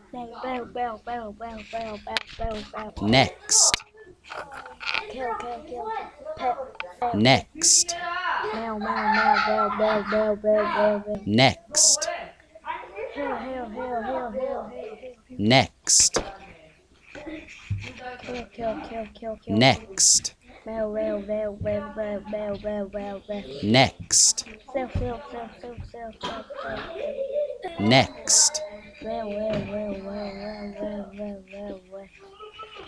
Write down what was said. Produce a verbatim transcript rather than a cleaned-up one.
Bell, bell, bell, bell, bell, bell, bell, bell, bell. Next. Kill, kill, kill, pet, bell, bell. Next. Meow, meow, meow, bell, bell, bell, bell, bell, bell. Next. Hill, hill, hill, hill, hill, hill, hill. Next. Kill, kill, kill, kill, kill. Next. Bell, bell, bell, bell, bell, bell, bell, bell, bell. Next. Self, self, self, self, self, self, self. Next. Well, well, well.